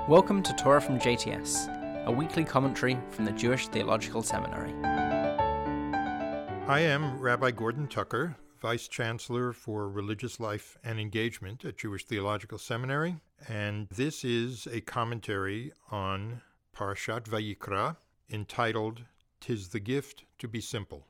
Welcome to Torah from JTS, a weekly commentary from the Jewish Theological Seminary. I am Rabbi Gordon Tucker, Vice Chancellor for Religious Life and Engagement at Jewish Theological Seminary, and this is a commentary on Parashat Vayikra entitled, "'Tis the Gift to be Simple."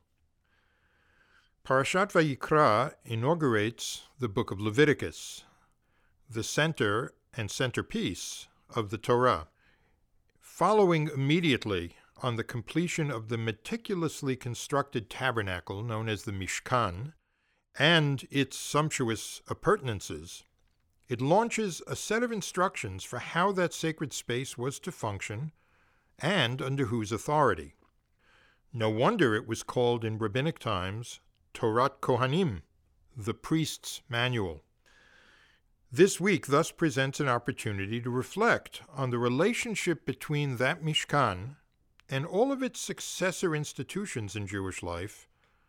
Parashat Vayikra inaugurates the book of Leviticus, the center and centerpiece of the Torah, following immediately on the completion of the meticulously constructed tabernacle known as the Mishkan and its sumptuous appurtenances. It launches a set of instructions for how that sacred space was to function and under whose authority. No wonder it was called in rabbinic times Torat Kohanim, the priest's manual. This week thus presents an opportunity to reflect on the relationship between that Mishkan and all of its successor institutions in Jewish life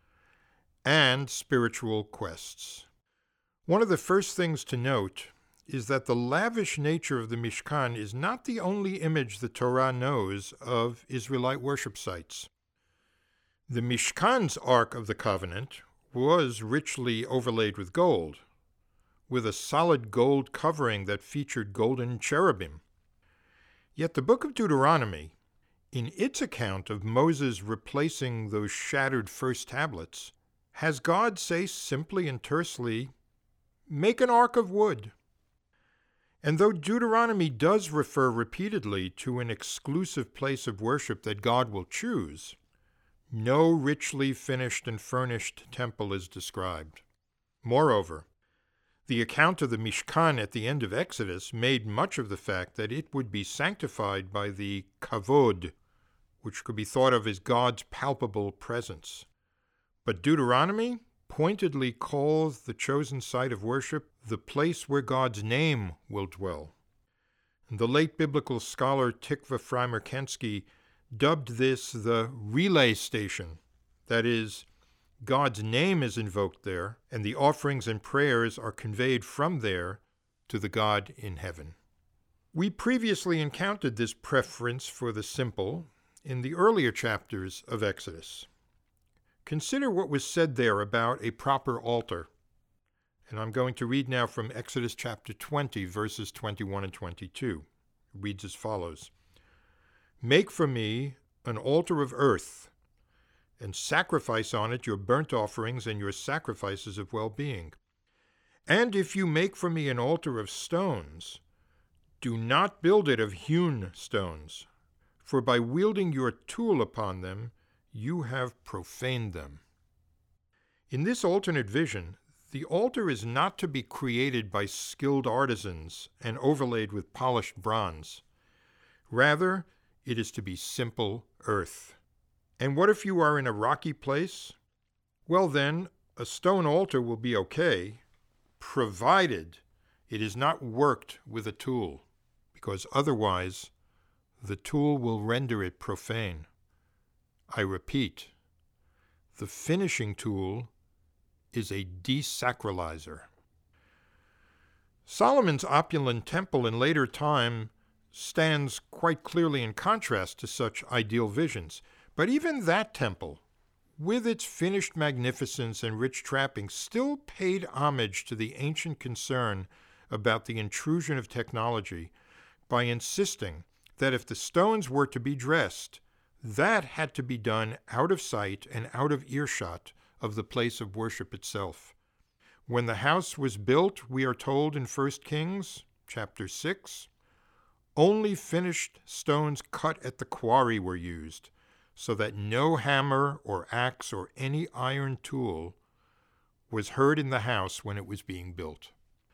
and spiritual quests. One of the first things to note is that the lavish nature of the Mishkan is not the only image the Torah knows of Israelite worship sites. The Mishkan's Ark of the Covenant was richly overlaid with gold, with a solid gold covering that featured golden cherubim. Yet the book of Deuteronomy, in its account of Moses replacing those shattered first tablets, has God say simply and tersely, "Make an ark of wood." And though Deuteronomy does refer repeatedly to an exclusive place of worship that God will choose, no richly finished and furnished temple is described. Moreover, the account of the Mishkan at the end of Exodus made much of the fact that it would be sanctified by the kavod, which could be thought of as God's palpable presence. But Deuteronomy pointedly calls the chosen site of worship the place where God's name will dwell. And the late biblical scholar Tikva Frymer-Kensky dubbed this the relay station, that is, God's name is invoked there, and the offerings and prayers are conveyed from there to the God in heaven. We previously encountered this preference for the simple in the earlier chapters of Exodus. Consider what was said there about a proper altar. And I'm going to read now from Exodus chapter 20, verses 21 and 22. It reads as follows: "Make for me an altar of earth, and sacrifice on it your burnt offerings and your sacrifices of well-being. And if you make for me an altar of stones, do not build it of hewn stones, for by wielding your tool upon them, you have profaned them." In this alternate vision, the altar is not to be created by skilled artisans and overlaid with polished bronze. Rather, it is to be simple earth. And what if you are in a rocky place? Well then, a stone altar will be okay, provided it is not worked with a tool, because otherwise the tool will render it profane. I repeat, the finishing tool is a desacralizer. Solomon's opulent temple in later time stands quite clearly in contrast to such ideal visions. But even that temple, with its finished magnificence and rich trappings, still paid homage to the ancient concern about the intrusion of technology by insisting that if the stones were to be dressed, that had to be done out of sight and out of earshot of the place of worship itself. When the house was built, we are told in 1 Kings chapter 6, only finished stones cut at the quarry were used, so that no hammer or axe or any iron tool was heard in the house when it was being built.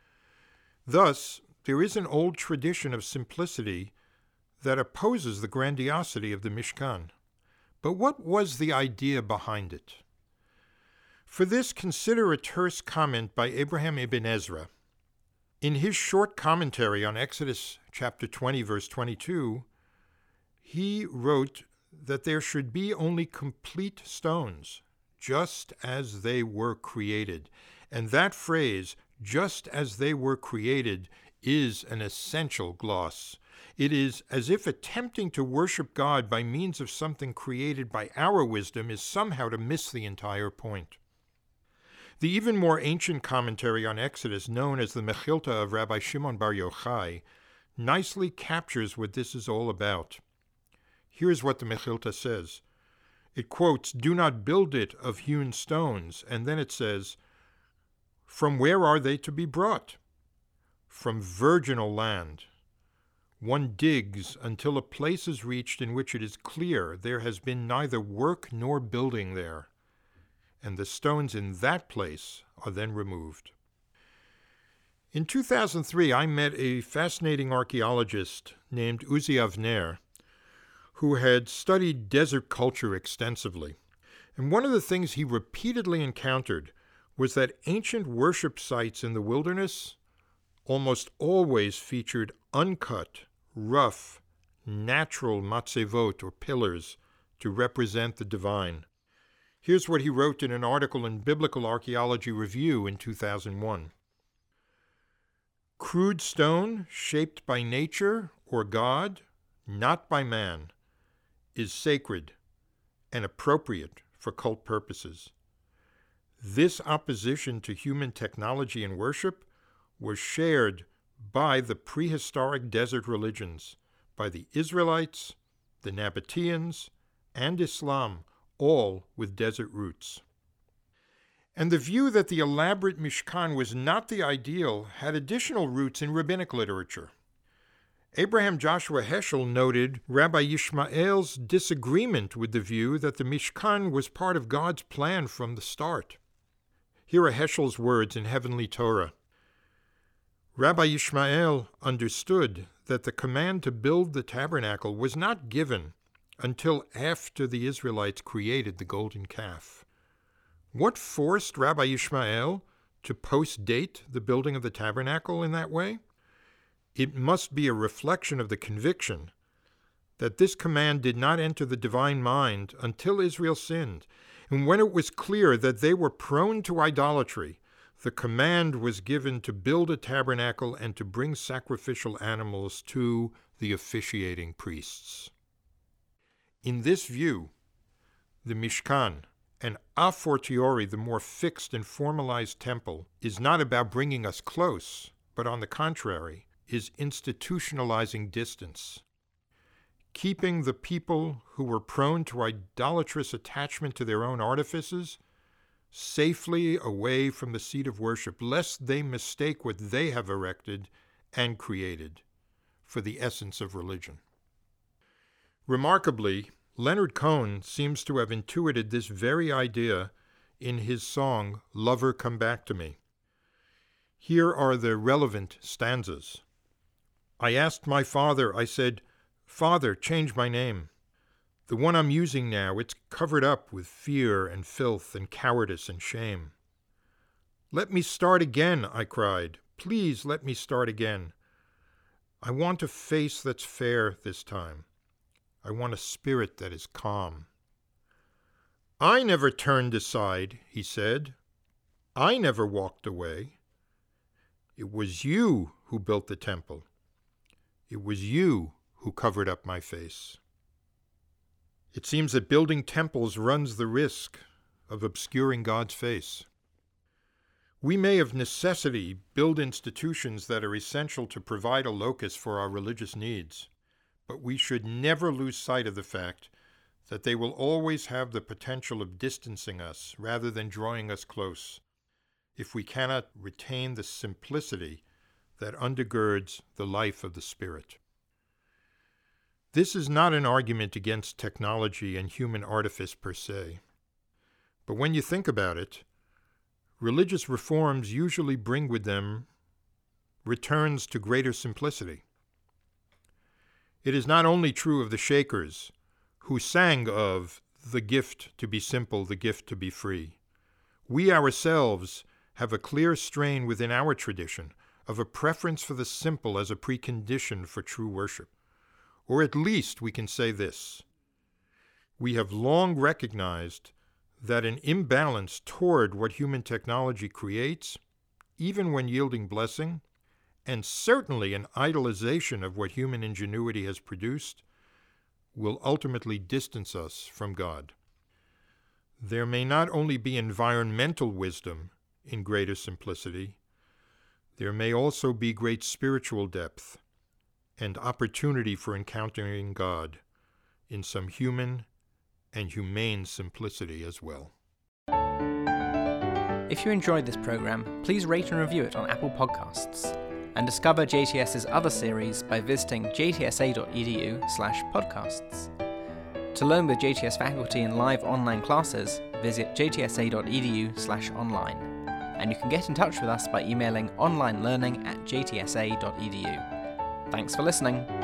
Thus, there is an old tradition of simplicity that opposes the grandiosity of the Mishkan. But what was the idea behind it? For this, consider a terse comment by Abraham ibn Ezra. In his short commentary on Exodus chapter 20, verse 22, he wrote that there should be only complete stones, just as they were created. And that phrase, "just as they were created," is an essential gloss. It is as if attempting to worship God by means of something created by our wisdom is somehow to miss the entire point. The even more ancient commentary on Exodus, known as the Mechilta of Rabbi Shimon Bar Yochai, nicely captures what this is all about. Here's what the Mechilta says. It quotes, "Do not build it of hewn stones," and then it says, "From where are they to be brought? From virginal land. One digs until a place is reached in which it is clear there has been neither work nor building there, and the stones in that place are then removed." In 2003, I met a fascinating archaeologist named Uzi Avner, who had studied desert culture extensively. And one of the things he repeatedly encountered was that ancient worship sites in the wilderness almost always featured uncut, rough, natural matzevot, or pillars, to represent the divine. Here's what he wrote in an article in Biblical Archaeology Review in 2001. "Crude stone shaped by nature or God, not by man, is sacred and appropriate for cult purposes. This opposition to human technology and worship was shared by the prehistoric desert religions, by the Israelites, the Nabateans, and Islam, all with desert roots. And the view that the elaborate Mishkan was not the ideal had additional roots in rabbinic literature. Abraham Joshua Heschel noted Rabbi Yishmael's disagreement with the view that the Mishkan was part of God's plan from the start. Here are Heschel's words in Heavenly Torah. Rabbi Yishmael understood that the command to build the tabernacle was not given until after the Israelites created the golden calf. What forced Rabbi Yishmael to post-date the building of the tabernacle in that way? It must be a reflection of the conviction that this command did not enter the divine mind until Israel sinned, and when it was clear that they were prone to idolatry, the command was given to build a tabernacle and to bring sacrificial animals to the officiating priests. In this view, the Mishkan, and a fortiori the more fixed and formalized temple, is not about bringing us close, but on the contrary, is institutionalizing distance, keeping the people who were prone to idolatrous attachment to their own artifices safely away from the seat of worship, lest they mistake what they have erected and created for the essence of religion. Remarkably, Leonard Cohen seems to have intuited this very idea in his song, "Lover Come Back to Me." Here are the relevant stanzas. I asked my father, I said, "Father, change my name. The one I'm using now, it's covered up with fear and filth and cowardice and shame. Let me start again," I cried. "Please let me start again. I want a face that's fair this time. I want a spirit that is calm." "I never turned aside," he said. "I never walked away. It was you who built the temple. It was you who covered up my face." It seems that building temples runs the risk of obscuring God's face. We may of necessity build institutions that are essential to provide a locus for our religious needs, but we should never lose sight of the fact that they will always have the potential of distancing us rather than drawing us close, if we cannot retain the simplicity that undergirds the life of the Spirit. This is not an argument against technology and human artifice per se, but when you think about it, religious reforms usually bring with them returns to greater simplicity. It is not only true of the Shakers, who sang of the gift to be simple, the gift to be free. We ourselves have a clear strain within our tradition of a preference for the simple as a precondition for true worship. Or at least we can say this: we have long recognized that an imbalance toward what human technology creates, even when yielding blessing, and certainly an idolization of what human ingenuity has produced, will ultimately distance us from God. There may not only be environmental wisdom in greater simplicity, there may also be great spiritual depth and opportunity for encountering God in some human and humane simplicity as well. If you enjoyed this program, please rate and review it on Apple Podcasts, and discover JTS's other series by visiting jtsa.edu/podcasts. To learn with JTS faculty in live online classes, visit jtsa.edu/online, and you can get in touch with us by emailing onlinelearning@jtsa.edu. Thanks for listening.